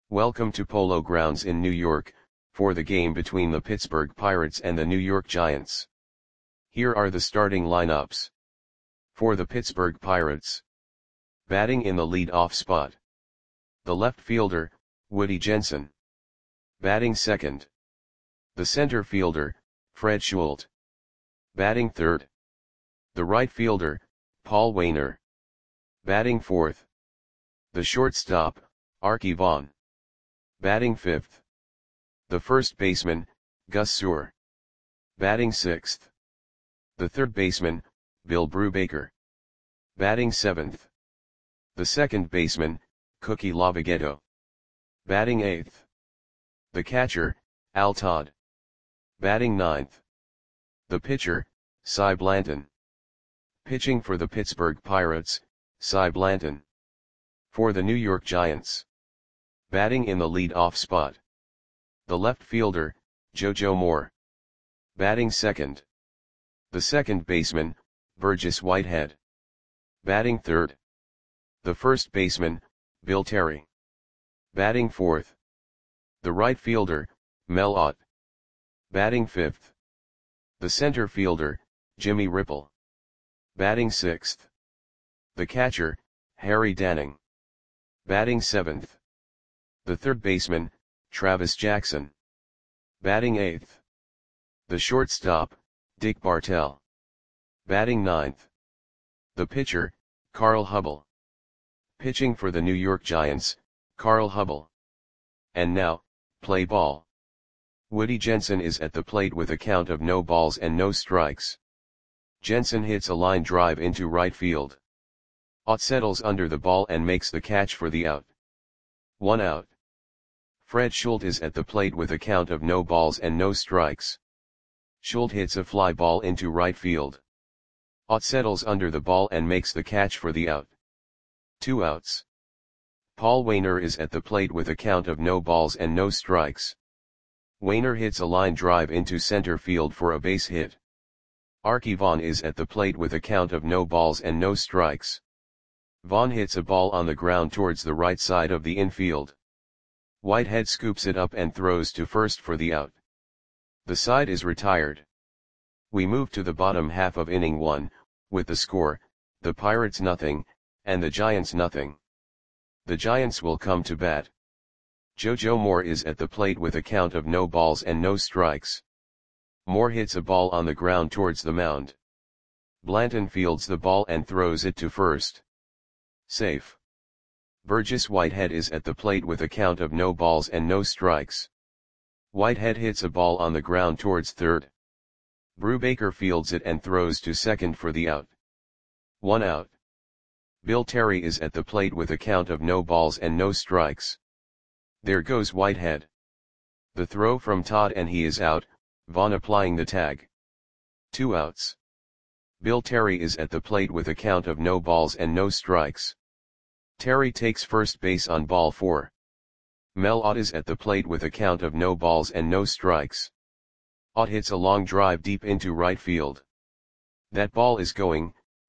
Welcome to Polo Grounds in New York, for the game between the Pittsburgh Pirates and the New York Giants. Here are the starting lineups. For the Pittsburgh Pirates. Batting in the lead-off spot. The left fielder, Woody Jensen. Batting second. The center fielder, Fred Schuldt. Batting third. The right fielder, Paul Waner. Batting fourth. The shortstop, Arky Vaughan. Batting fifth. The first baseman, Gus Suhr. Batting sixth. The third baseman, Bill Brubaker. Batting seventh. The second baseman, Cookie Lavagetto. Batting eighth. The catcher, Al Todd. Batting ninth. The pitcher, Cy Blanton. Pitching for the Pittsburgh Pirates, Cy Blanton. For the New York Giants. Batting in the lead-off spot. The left fielder, JoJo Moore. Batting second. The second baseman, Burgess Whitehead. Batting third. The first baseman, Bill Terry. Batting fourth. The right fielder, Mel Ott. Batting fifth. The center fielder, Jimmy Ripple. Batting sixth. The catcher, Harry Danning. Batting seventh. The third baseman, Travis Jackson. Batting eighth. The shortstop, Dick Bartell. Batting ninth. The pitcher, Carl Hubble. Pitching for the New York Giants, Carl Hubble. And now, play ball. Woody Jensen is at the plate with a count of no balls and no strikes. Jensen hits a line drive into right field. Ott settles under the ball and makes the catch for the out. 1 out. Fred Schuldt is at the plate with a count of no balls and no strikes. Schuldt hits a fly ball into right field. Ott settles under the ball and makes the catch for the out. 2 outs. Paul Waner is at the plate with a count of no balls and no strikes. Waner hits a line drive into center field for a base hit. Arky Vaughan is at the plate with a count of no balls and no strikes. Vaughan hits a ball on the ground towards the right side of the infield. Whitehead scoops it up and throws to first for the out. The side is retired. We move to the bottom half of inning 1, with the score, the Pirates nothing, and the Giants nothing. The Giants will come to bat. JoJo Moore is at the plate with a count of no balls and no strikes. Moore hits a ball on the ground towards the mound. Blanton fields the ball and throws it to first. Safe. Burgess Whitehead is at the plate with a count of no balls and no strikes. Whitehead hits a ball on the ground towards third. Brubaker fields it and throws to second for the out. 1 out. Bill Terry is at the plate with a count of no balls and no strikes. There goes Whitehead. The throw from Todd and he is out, Vaughan applying the tag. 2 outs. Bill Terry is at the plate with a count of no balls and no strikes. Terry takes first base on ball 4. Mel Ott is at the plate with a count of no balls and no strikes. Ott hits a long drive deep into right field. That ball is gone.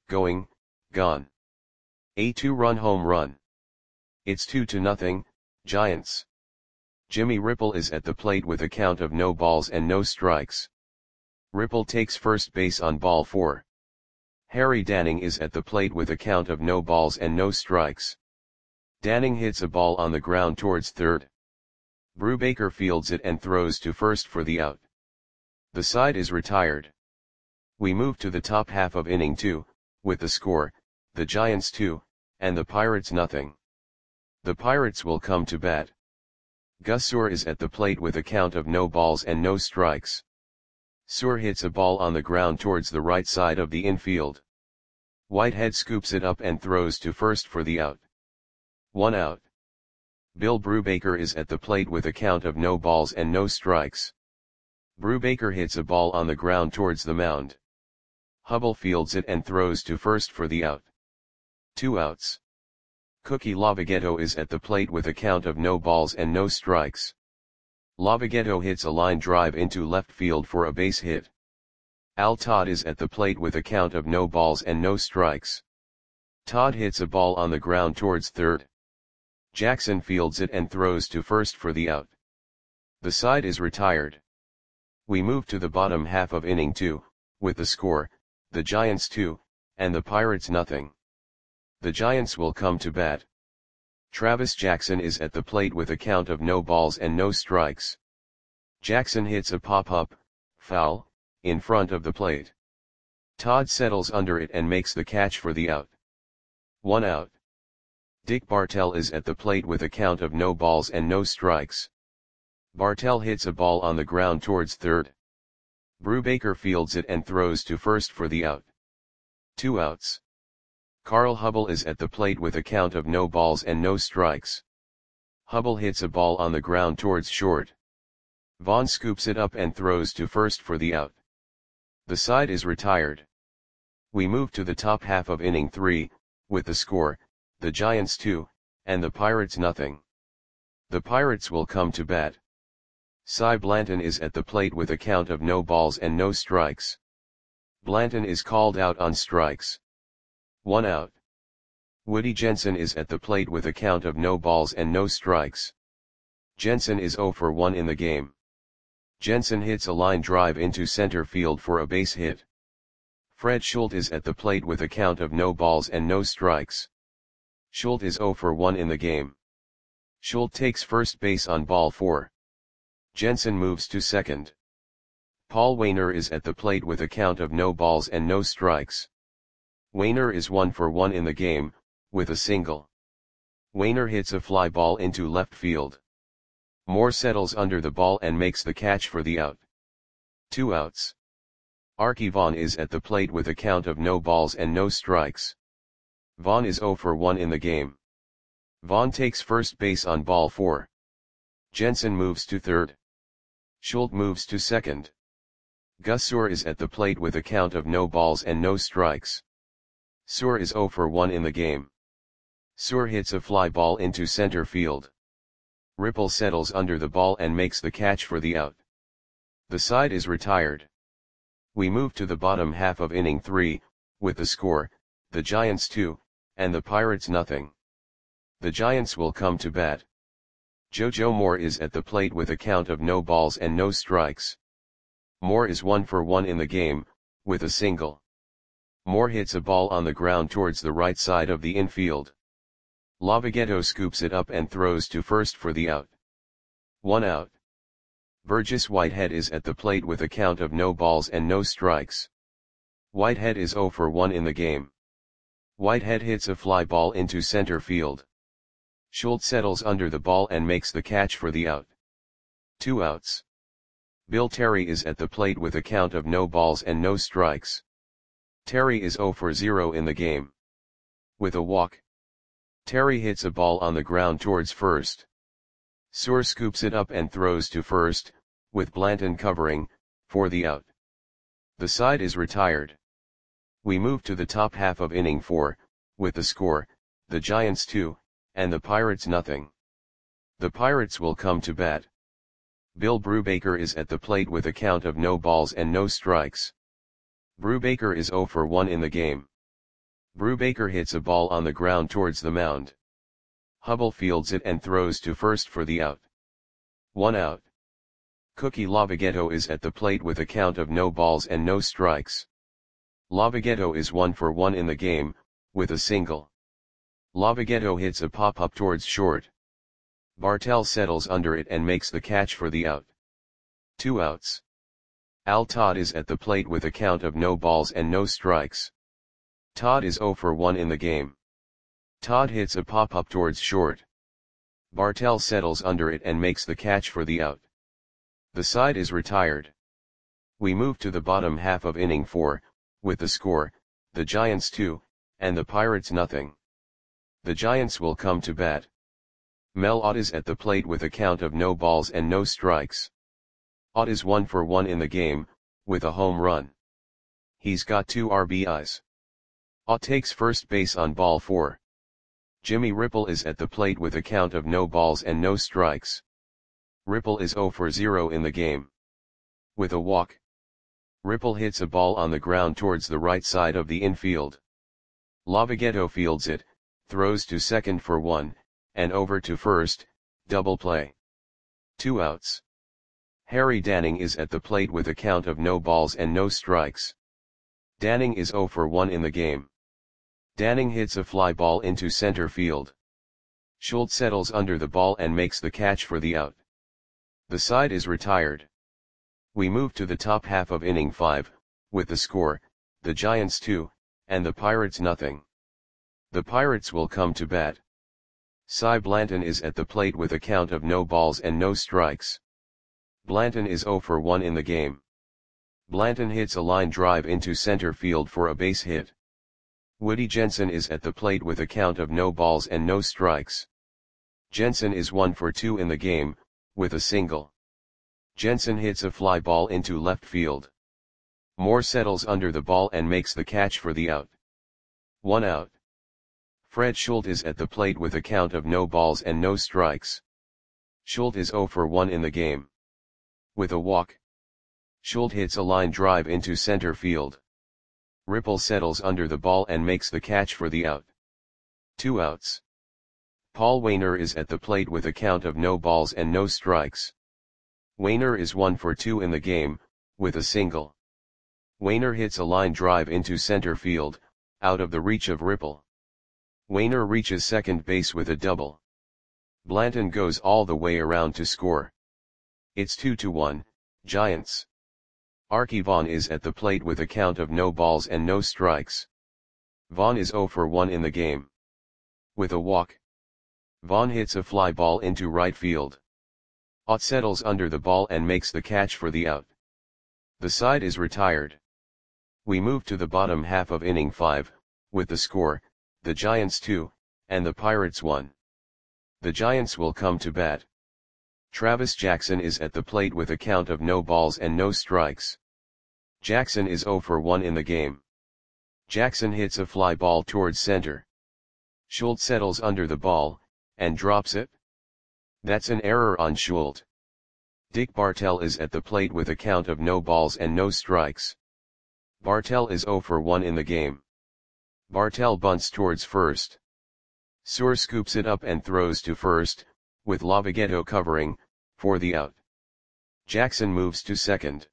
A 2-run home run. It's 2-0, Giants. Jimmy Ripple is at the plate with a count of no balls and no strikes. Ripple takes first base on ball 4. Harry Danning is at the plate with a count of no balls and no strikes. Danning hits a ball on the ground towards third. Brubaker fields it and throws to first for the out. The side is retired. We move to the top half of inning 2, with the score, the Giants 2, and the Pirates nothing. The Pirates will come to bat. Gus Suhr is at the plate with a count of no balls and no strikes. Suhr hits a ball on the ground towards the right side of the infield. Whitehead scoops it up and throws to first for the out. 1 out. Bill Brubaker is at the plate with a count of no balls and no strikes. Brubaker hits a ball on the ground towards the mound. Hubble fields it and throws to first for the out. 2 outs. Cookie Lavagetto is at the plate with a count of no balls and no strikes. Lavagetto hits a line drive into left field for a base hit. Al Todd is at the plate with a count of no balls and no strikes. Todd hits a ball on the ground towards third. Jackson fields it and throws to first for the out. The side is retired. We move to the bottom half of inning 2, with the score, the Giants 2, and the Pirates nothing. The Giants will come to bat. Travis Jackson is at the plate with a count of no balls and no strikes. Jackson hits a pop-up, foul, in front of the plate. Todd settles under it and makes the catch for the out. 1 out. Dick Bartell is at the plate with a count of no balls and no strikes. Bartell hits a ball on the ground towards third. Brubaker fields it and throws to first for the out. 2 outs. Carl Hubble is at the plate with a count of no balls and no strikes. Hubble hits a ball on the ground towards short. Vaughn scoops it up and throws to first for the out. The side is retired. We move to the top half of inning 3, with the score, the Giants 2, and the Pirates nothing. The Pirates will come to bat. Cy Blanton is at the plate with a count of no balls and no strikes. Blanton is called out on strikes. 1 out. Woody Jensen is at the plate with a count of no balls and no strikes. Jensen is 0 for 1 in the game. Jensen hits a line drive into center field for a base hit. Fred Schultz is at the plate with a count of no balls and no strikes. Schultz is 0 for 1 in the game. Schultz takes first base on ball 4. Jensen moves to second. Paul Wainer is at the plate with a count of no balls and no strikes. Wainer is 1 for 1 in the game, with a single. Wainer hits a fly ball into left field. Moore settles under the ball and makes the catch for the out. 2 outs. Arky Vaughan is at the plate with a count of no balls and no strikes. Vaughan is 0 for 1 in the game. Vaughan takes first base on ball 4. Jensen moves to third. Schultz moves to second. Gus Suhr is at the plate with a count of no balls and no strikes. Suhr is 0 for 1 in the game. Suhr hits a fly ball into center field. Ripple settles under the ball and makes the catch for the out. The side is retired. We move to the bottom half of inning 3, with the score, the Giants 2, and the Pirates nothing. The Giants will come to bat. JoJo Moore is at the plate with a count of no balls and no strikes. Moore is 1 for 1 in the game, with a single. Moore hits a ball on the ground towards the right side of the infield. Lavagetto scoops it up and throws to first for the out. 1 out. Burgess Whitehead is at the plate with a count of no balls and no strikes. Whitehead is 0 for 1 in the game. Whitehead hits a fly ball into center field. Schultz settles under the ball and makes the catch for the out. 2 outs. Bill Terry is at the plate with a count of no balls and no strikes. Terry is 0 for 0 in the game. With a walk. Terry hits a ball on the ground towards first. Suhr scoops it up and throws to first, with Blanton covering, for the out. The side is retired. We move to the top half of inning 4, with the score, the Giants 2, and the Pirates nothing. The Pirates will come to bat. Bill Brubaker is at the plate with a count of no balls and no strikes. Brubaker is 0 for 1 in the game. Brubaker hits a ball on the ground towards the mound. Hubble fields it and throws to first for the out. 1 out. Cookie Lavagetto is at the plate with a count of no balls and no strikes. Lavagetto is 1 for 1 in the game, with a single. Lavagetto hits a pop-up towards short. Bartell settles under it and makes the catch for the out. 2 outs. Al Todd is at the plate with a count of no balls and no strikes. Todd is 0 for 1 in the game. Todd hits a pop-up towards short. Bartell settles under it and makes the catch for the out. The side is retired. We move to the bottom half of inning 4, with the score, the Giants 2, and the Pirates nothing. The Giants will come to bat. Mel Ott is at the plate with a count of no balls and no strikes. Ott is 1 for 1 in the game, with a home run. He's got 2 RBIs. Ott takes first base on ball 4. Jimmy Ripple is at the plate with a count of no balls and no strikes. Ripple is 0 for 0 in the game. With a walk. Ripple hits a ball on the ground towards the right side of the infield. Lavagetto fields it, throws to second for 1, and over to first, double play. 2 outs. Harry Danning is at the plate with a count of no balls and no strikes. Danning is 0 for 1 in the game. Danning hits a fly ball into center field. Schultz settles under the ball and makes the catch for the out. The side is retired. We move to the top half of inning 5, with the score, the Giants 2, and the Pirates nothing. The Pirates will come to bat. Cy Blanton is at the plate with a count of no balls and no strikes. Blanton is 0 for 1 in the game. Blanton hits a line drive into center field for a base hit. Woody Jensen is at the plate with a count of no balls and no strikes. Jensen is 1 for 2 in the game, with a single. Jensen hits a fly ball into left field. Moore settles under the ball and makes the catch for the out. 1 out. Fred Schultz is at the plate with a count of no balls and no strikes. Schultz is 0 for 1 in the game. With a walk. Schultz hits a line drive into center field. Ripple settles under the ball and makes the catch for the out. 2 outs. Paul Waner is at the plate with a count of no balls and no strikes. Waner is 1 for 2 in the game, with a single. Waner hits a line drive into center field, out of the reach of Ripple. Waner reaches second base with a double. Blanton goes all the way around to score. It's 2-1, Giants. Archie Vaughn is at the plate with a count of no balls and no strikes. Vaughn is 0 for 1 in the game. With a walk. Vaughn hits a fly ball into right field. Ott settles under the ball and makes the catch for the out. The side is retired. We move to the bottom half of inning 5, with the score, the Giants 2, and the Pirates 1. The Giants will come to bat. Travis Jackson is at the plate with a count of no balls and no strikes. Jackson is 0 for 1 in the game. Jackson hits a fly ball towards center. Schultz settles under the ball, and drops it. That's an error on Schultz. Dick Bartell is at the plate with a count of no balls and no strikes. Bartell is 0 for 1 in the game. Bartell bunts towards first. Suhr scoops it up and throws to first, with Lavogetto covering, for the out. Jackson moves to second.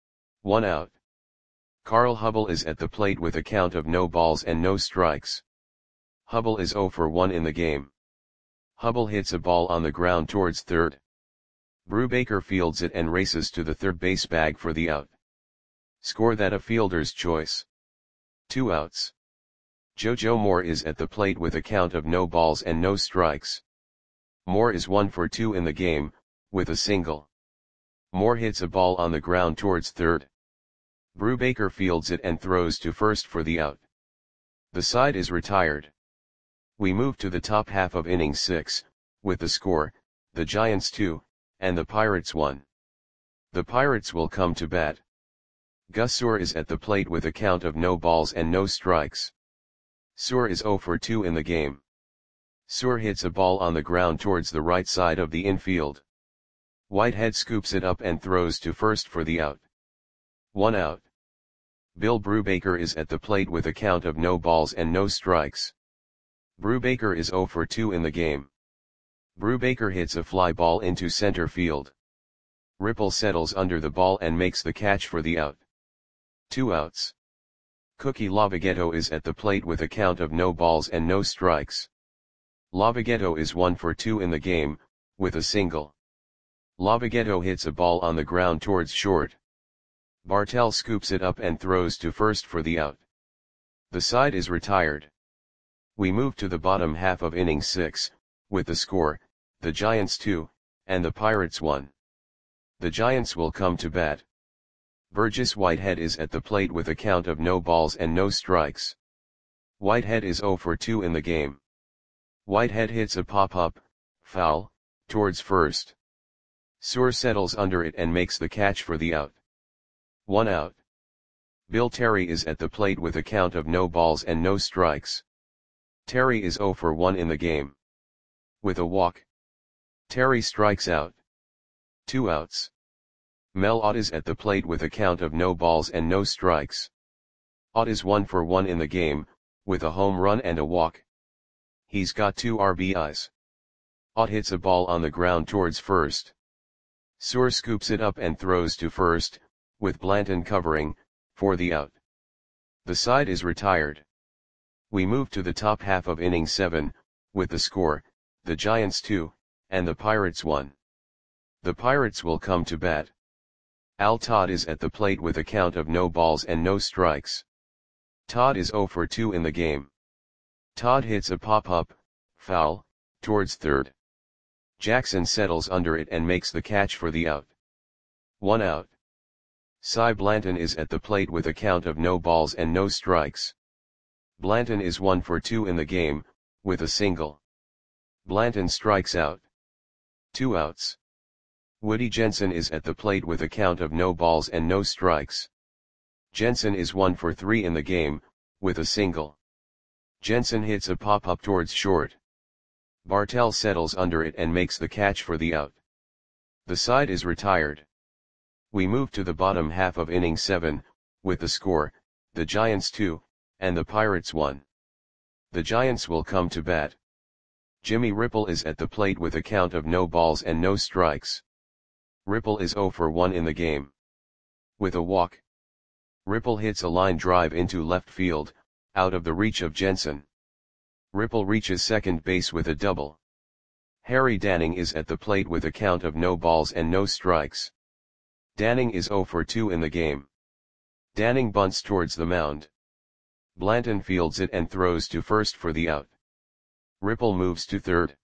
1 out. Carl Hubble is at the plate with a count of no balls and no strikes. Hubble is 0 for 1 in the game. Hubble hits a ball on the ground towards third. Brubaker fields it and races to the third base bag for the out. Score that a fielder's choice. 2 outs. JoJo Moore is at the plate with a count of no balls and no strikes. Moore is 1 for 2 in the game, with a single. Moore hits a ball on the ground towards third. Brubaker fields it and throws to first for the out. The side is retired. We move to the top half of inning 6, with the score, the Giants 2, and the Pirates 1. The Pirates will come to bat. Gus Suhr is at the plate with a count of no balls and no strikes. Suhr is 0 for 2 in the game. Suhr hits a ball on the ground towards the right side of the infield. Whitehead scoops it up and throws to first for the out. 1 out. Bill Brubaker is at the plate with a count of no balls and no strikes. Brubaker is 0 for 2 in the game. Brubaker hits a fly ball into center field. Ripple settles under the ball and makes the catch for the out. 2 outs. Cookie Lavogetto is at the plate with a count of no balls and no strikes. Lavogetto is 1 for 2 in the game, with a single. Lavogetto hits a ball on the ground towards short. Bartell scoops it up and throws to first for the out. The side is retired. We move to the bottom half of inning 6, with the score, the Giants 2, and the Pirates 1. The Giants will come to bat. Burgess Whitehead is at the plate with a count of no balls and no strikes. Whitehead is 0 for 2 in the game. Whitehead hits a pop-up, foul, towards first. Suhr settles under it and makes the catch for the out. 1 out. Bill Terry is at the plate with a count of no balls and no strikes. Terry is 0 for 1 in the game. With a walk. Terry strikes out. 2 outs. Mel Ott is at the plate with a count of no balls and no strikes. Ott is 1 for 1 in the game, with a home run and a walk. He's got 2 RBIs. Ott hits a ball on the ground towards first. Suhr scoops it up and throws to first, with Blanton covering, for the out. The side is retired. We move to the top half of inning 7, with the score, the Giants 2, and the Pirates 1. The Pirates will come to bat. Al Todd is at the plate with a count of no balls and no strikes. Todd is 0 for 2 in the game. Todd hits a pop-up, foul, towards third. Jackson settles under it and makes the catch for the out. 1 out. Cy Blanton is at the plate with a count of no balls and no strikes. Blanton is 1 for 2 in the game, with a single. Blanton strikes out. 2 outs. Woody Jensen is at the plate with a count of no balls and no strikes. Jensen is 1 for 3 in the game, with a single. Jensen hits a pop-up towards short. Bartell settles under it and makes the catch for the out. The side is retired. We move to the bottom half of inning 7, with the score, the Giants 2, and the Pirates 1. The Giants will come to bat. Jimmy Ripple is at the plate with a count of no balls and no strikes. Ripple is 0 for 1 in the game. With a walk. Ripple hits a line drive into left field, out of the reach of Jensen. Ripple reaches second base with a double. Harry Danning is at the plate with a count of no balls and no strikes. Danning is 0 for 2 in the game. Danning bunts towards the mound. Blanton fields it and throws to first for the out. Ripple moves to third.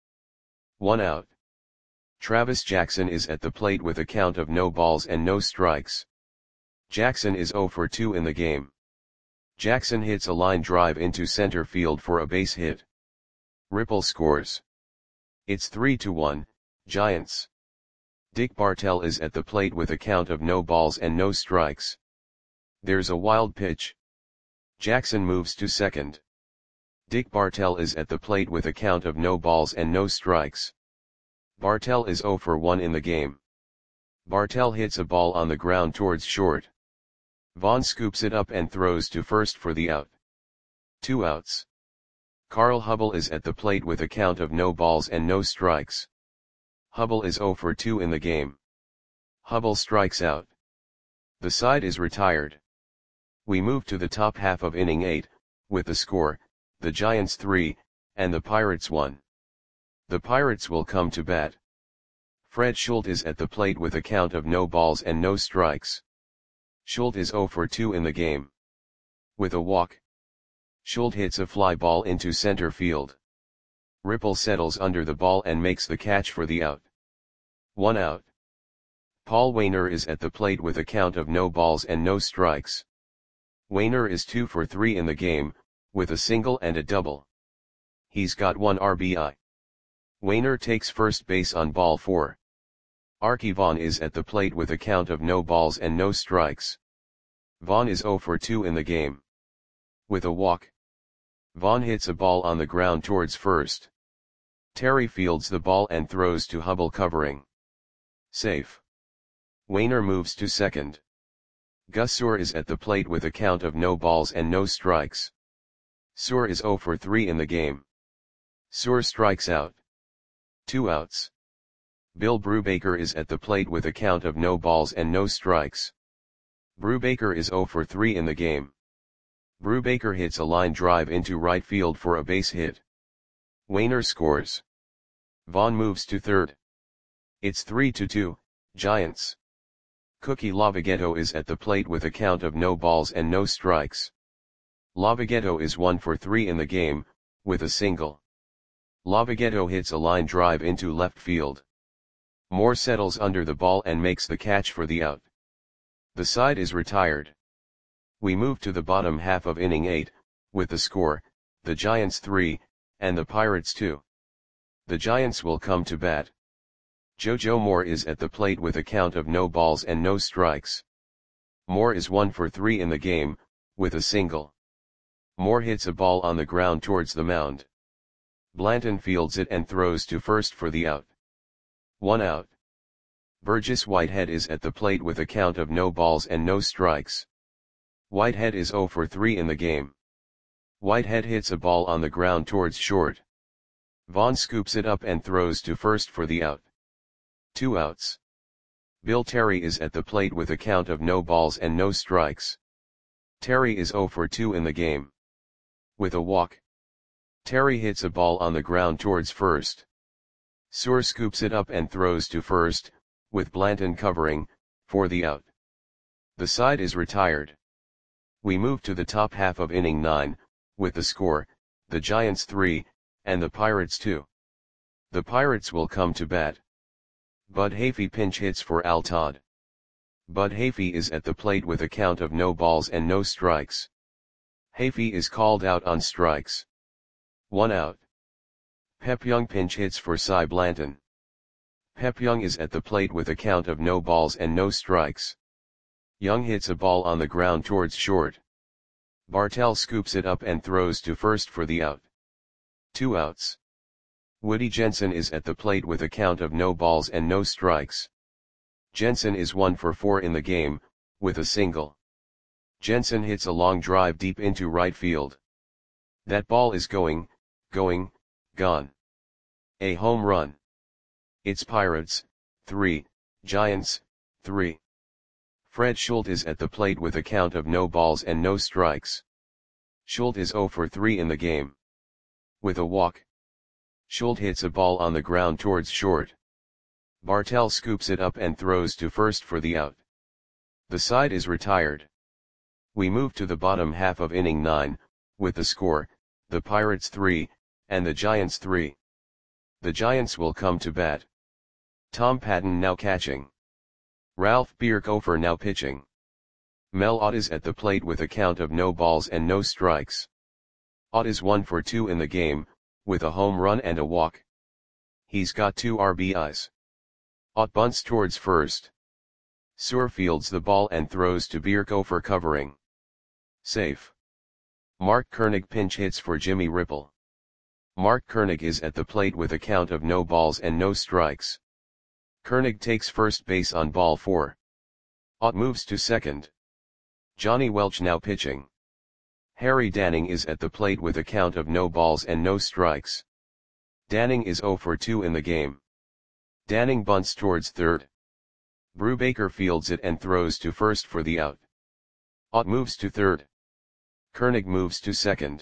1 out. Travis Jackson is at the plate with a count of no balls and no strikes. Jackson is 0 for 2 in the game. Jackson hits a line drive into center field for a base hit. Ripple scores. It's 3-1, Giants. Dick Bartell is at the plate with a count of no balls and no strikes. There's a wild pitch. Jackson moves to second. Dick Bartell is at the plate with a count of no balls and no strikes. Bartell is 0 for 1 in the game. Bartell hits a ball on the ground towards short. Vaughn scoops it up and throws to first for the out. 2 outs. Carl Hubble is at the plate with a count of no balls and no strikes. Hubble is 0 for 2 in the game. Hubble strikes out. The side is retired. We move to the top half of inning 8, with the score, the Giants 3, and the Pirates 1. The Pirates will come to bat. Fred Schultz is at the plate with a count of no balls and no strikes. Schultz is 0 for 2 in the game. With a walk. Schultz hits a fly ball into center field. Ripple settles under the ball and makes the catch for the out. 1 out. Paul Waner is at the plate with a count of no balls and no strikes. Waner is 2 for 3 in the game, with a single and a double. He's got 1 RBI. Waner takes first base on ball 4. Arky Vaughan is at the plate with a count of no balls and no strikes. Vaughan is 0 for 2 in the game. With a walk. Vaughan hits a ball on the ground towards first. Terry fields the ball and throws to Hubble covering. Safe. Waner moves to second. Gus Suhr is at the plate with a count of no balls and no strikes. Suhr is 0 for 3 in the game. Suhr strikes out. 2 outs. Bill Brubaker is at the plate with a count of no balls and no strikes. Brubaker is 0 for 3 in the game. Brubaker hits a line drive into right field for a base hit. Waner scores. Vaughn moves to third. It's 3-2, Giants. Cookie Lavagetto is at the plate with a count of no balls and no strikes. Lavagetto is 1 for 3 in the game, with a single. Lavagetto hits a line drive into left field. Moore settles under the ball and makes the catch for the out. The side is retired. We move to the bottom half of inning 8, with the score, the Giants 3, and the Pirates 2. The Giants will come to bat. JoJo Moore is at the plate with a count of no balls and no strikes. Moore is 1 for 3 in the game, with a single. Moore hits a ball on the ground towards the mound. Blanton fields it and throws to first for the out. 1 out. Burgess Whitehead is at the plate with a count of no balls and no strikes. Whitehead is 0 for 3 in the game. Whitehead hits a ball on the ground towards short. Vaughn scoops it up and throws to first for the out. 2 outs. Bill Terry is at the plate with a count of no balls and no strikes. Terry is 0 for 2 in the game. With a walk, Terry hits a ball on the ground towards first. Suhr scoops it up and throws to first, with Blanton covering, for the out. The side is retired. We move to the top half of inning 9, with the score, the Giants 3, and the Pirates 2. The Pirates will come to bat. Bud Hafey pinch hits for Al Todd. Bud Hafey is at the plate with a count of no balls and no strikes. Hafey is called out on strikes. 1 out. Pep Young pinch hits for Cy Blanton. Pep Young is at the plate with a count of no balls and no strikes. Young hits a ball on the ground towards short. Bartell scoops it up and throws to first for the out. 2 outs. Woody Jensen is at the plate with a count of no balls and no strikes. Jensen is 1 for 4 in the game, with a single. Jensen hits a long drive deep into right field. That ball is gone. A home run. It's Pirates, 3, Giants, 3. Fred Schultz is at the plate with a count of no balls and no strikes. Schultz is 0 for 3 in the game. With a walk, Schultz hits a ball on the ground towards short. Bartell scoops it up and throws to first for the out. The side is retired. We move to the bottom half of inning 9, with the score, the Pirates 3, and the Giants 3. The Giants will come to bat. Tom Patton now catching. Ralph Bierkofer now pitching. Mel Ott is at the plate with a count of no balls and no strikes. Ott is 1 for 2 in the game, with a home run and a walk. He's got 2 RBIs. Ott bunts towards first. Suhr fields the ball and throws to Bierkofer covering. Safe. Mark Koenig pinch hits for Jimmy Ripple. Mark Koenig is at the plate with a count of no balls and no strikes. Koenig takes first base on ball 4. Ott moves to second. Johnny Welch now pitching. Harry Danning is at the plate with a count of no balls and no strikes. Danning is 0 for 2 in the game. Danning bunts towards third. Brubaker fields it and throws to first for the out. Ott moves to third. Koenig moves to second.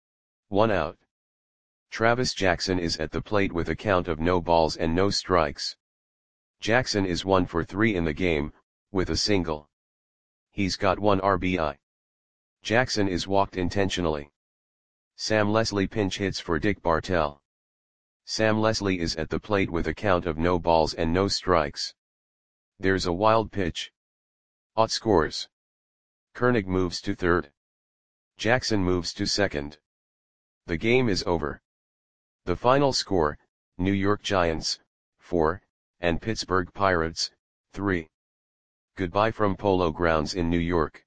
1 out. Travis Jackson is at the plate with a count of no balls and no strikes. Jackson is 1 for 3 in the game, with a single. He's got 1 RBI. Jackson is walked intentionally. Sam Leslie pinch hits for Dick Bartell. Sam Leslie is at the plate with a count of no balls and no strikes. There's a wild pitch. Ott scores. Koenig moves to third. Jackson moves to second. The game is over. The final score, New York Giants, 4, and Pittsburgh Pirates, 3. Goodbye from Polo Grounds in New York.